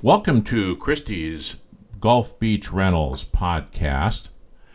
Welcome to Christie's Gulf Beach Rentals podcast.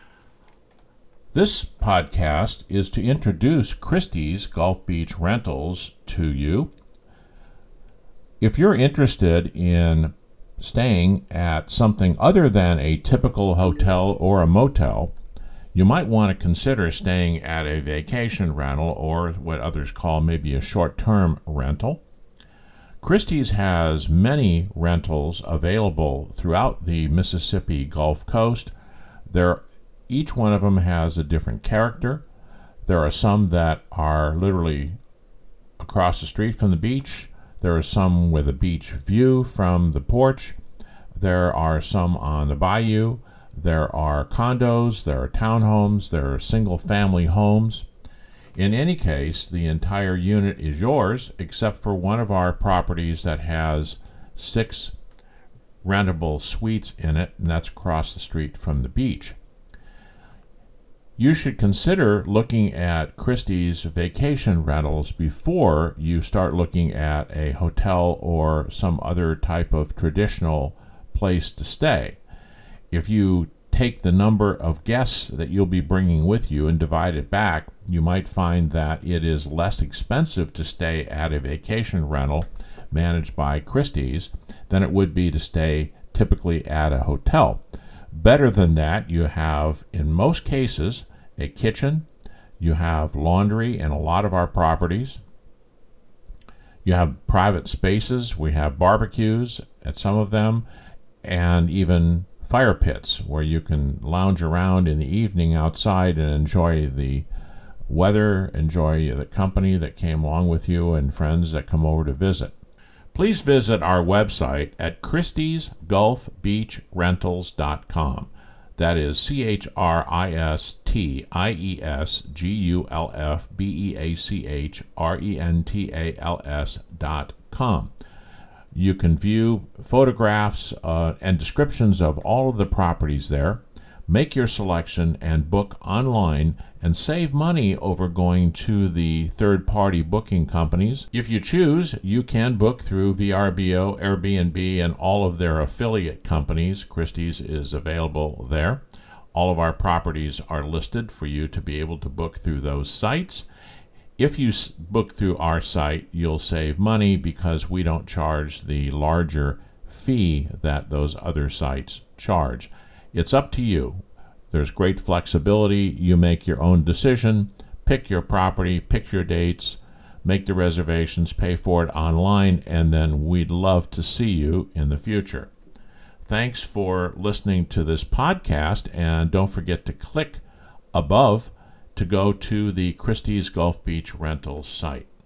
This podcast is to introduce Christie's Gulf Beach Rentals to you. If you're interested in staying at something other than a typical hotel or a motel, you might want to consider staying at a vacation rental or what others call maybe a short-term rental. Christie's has many rentals available throughout the Mississippi Gulf Coast. Each one of them has a different character. There are some that are literally across the street from the beach. There are some with a beach view from the porch. There are some on the bayou. There are condos, there are townhomes, there are single-family homes. In any case, the entire unit is yours, except for one of our properties that has 6 rentable suites in it, and that's across the street from the beach. You should consider looking at Christie's vacation rentals before you start looking at a hotel or some other type of traditional place to stay. If you take the number of guests that you'll be bringing with you and divide it back, you might find that it is less expensive to stay at a vacation rental managed by Christie's than it would be to stay typically at a hotel. Better than that, you have, in most cases, a kitchen. You have laundry in a lot of our properties. You have private spaces. We have barbecues at some of them, and even fire pits where you can lounge around in the evening outside and enjoy the weather, enjoy the company that came along with you and friends that come over to visit. Please visit our website at christiesgulfbeachrentals.com. That is christiesgulfbeachrentals.com. You can view photographs and descriptions of all of the properties there, make your selection, and book online, and save money over going to the third-party booking companies. If you choose, you can book through VRBO, Airbnb, and all of their affiliate companies. Christie's is available there. All of our properties are listed for you to be able to book through those sites. If you book through our site, you'll save money because we don't charge the larger fee that those other sites charge. It's up to you. There's great flexibility. You make your own decision, pick your property, pick your dates, make the reservations, pay for it online, and then we'd love to see you in the future. Thanks for listening to this podcast, and don't forget to click above to go to the Christie's Gulf Beach Rentals site.